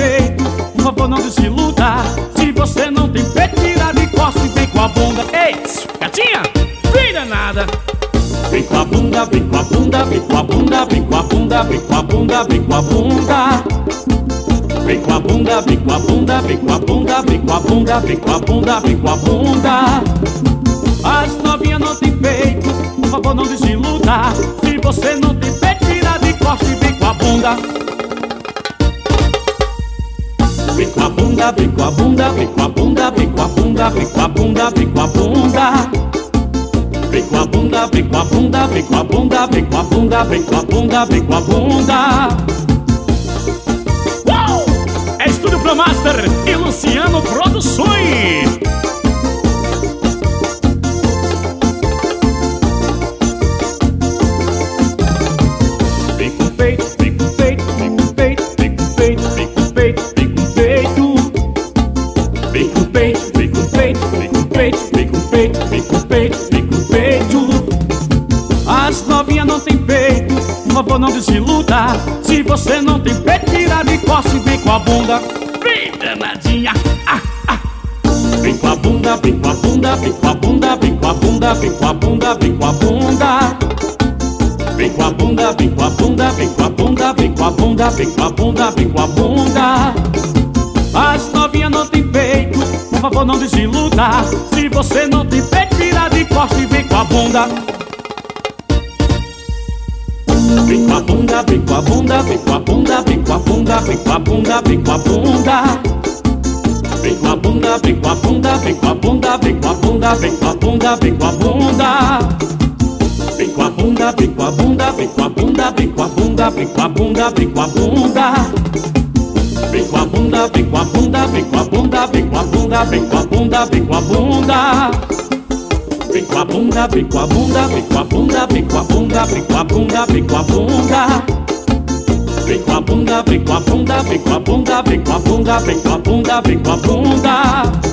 peito, por favor não desiluda. Se você não tem peito, tira de costas e vem com a bunda. Ei, gatinha, vem danada. Vem com a bunda, vem com a bunda, vem com a bunda, vem com a bunda, vem com a bunda, vem com a bunda. Vem com a bunda, vem com a bunda, vem com a bunda, vem com a bunda, vem com a bunda, vem com a bunda. As novinhas não tem peito, por favor não desiluda. Se você não tem peito, tira de costas e vem com a bunda. Vem com a bunda, vem com a bunda, vem com a bunda, vem com a bunda, vem com a bunda, vem com a bunda. Vem com a bunda, vem com a bunda, vem com a bunda, vem com a bunda, vem com a bunda, vem com a bunda. Uau! É Estúdio Promaster e Luciano Produções. Vem com peito, vem com peito, vem com peito, vem com peito, vem com peito, vem com peito. Vem com peito, vem com peito, vem com peito, vem com peito, vem com peito, vem com peito. As novinhas não tem peito, por favor não desiluda. Se você não tem peito, tira de costas e vem com a bunda. Vem danadinha, Vem com a bunda, vem com a bunda, vem com a bunda, vem com a bunda, vem com a bunda, vem com a bunda. Vem com a bunda, vem com a bunda, vem com a bunda, vem com a bunda, vem com a bunda, vem com a bunda. As novinhas não tem peito, por favor não desiluda. Se você não tem peito, tira de costas e vem com a bunda. Vem com a bunda, vem com a bunda, vem com a bunda, vem com a bunda, vem com a bunda, vem com a bunda. Vem com a bunda, vem com a bunda, vem com a bunda, vem com a bunda, vem com a bunda, vem com a bunda. Vem com a bunda, vem com a bunda, vem com a bunda, vem com a bunda, vem com a bunda, vem com a bunda. Vem com a bunda, vem com a bunda, vem com a bunda, vem com a bunda, vem com a bunda, vem com a bunda. Vem com a bunda, vem com a bunda, vem com a bunda, vem com a bunda, vem com a bunda, vem com a bunda. Vem com a bunda, vem com a bunda, vem com a bunda, vem com a bunda, vem com a bunda, vem com a bunda.